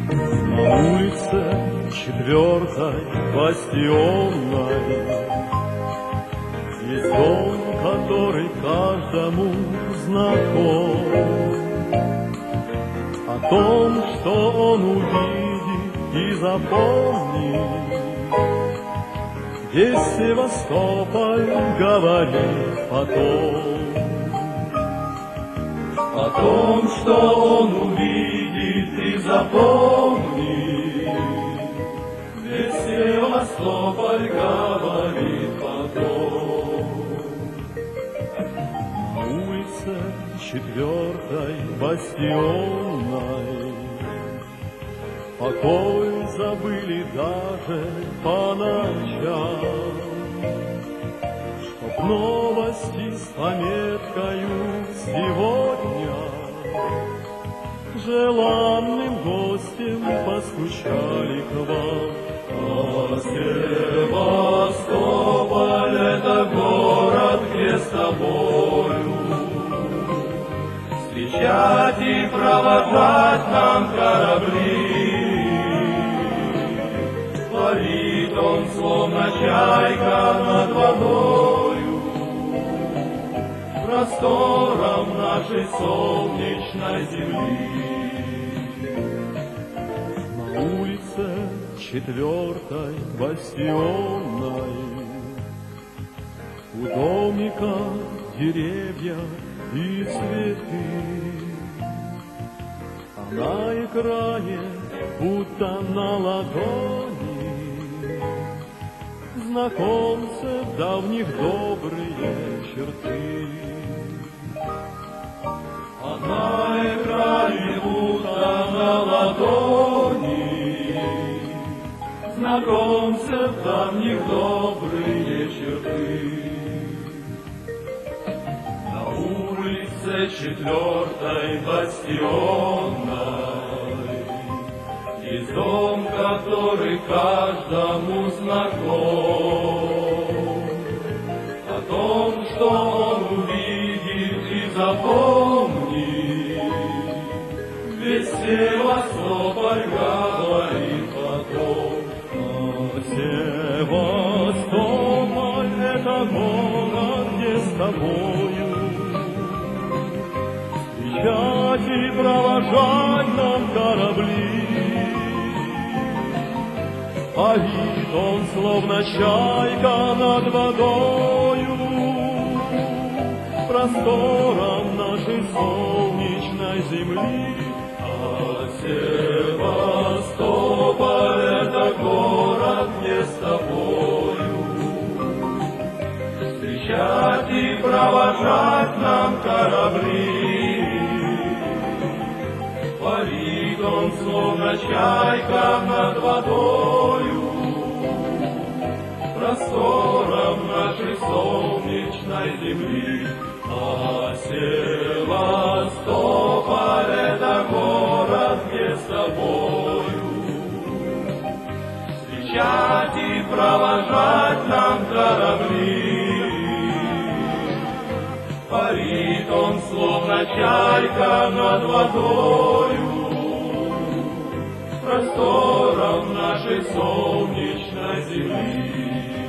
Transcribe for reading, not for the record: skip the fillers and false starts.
На улице 4-й бастионной есть дом, который каждому знаком. О том, что он увидит и запомнит, весь Севастополь говорит потом. О том, что он увидит и запомнит, весь Севастополь говорит потом. На улице 4-й бастионной покой забыли даже по ночам, чтоб новости с пометкою сегодня желанным гостем постучали к вам. А Севастополь — это город, где с тобою встречать и провожать нам корабли. Парит он, словно чайка над водою, простором нашей солнечной земли. На улице 4-й бастионной у домика деревья и цветы, а на экране, будто на ладони, знакомцев давних добрые черты. А на экране, будто на ладони, знакомцев давних добрые черты. На улице 4-й бастионной есть дом, который каждому знаком. О том, что он увидит и запомнит, весь Севастополь говорит потом. А Севастополь — это город, где с тобою встречать и провожать нам корабли. Парит он, словно чайка над водою, простором нашей солнечной земли. А Севастополь — это город, где с тобою встречать и провожать нам корабли. Парит он, словно чайка над водою, простором нашей солнечной земли. А Севастополь — это город, где с тобою встречать и провожать нам корабли. Парит он, словно чайка над водою, простором нашей солнечной земли.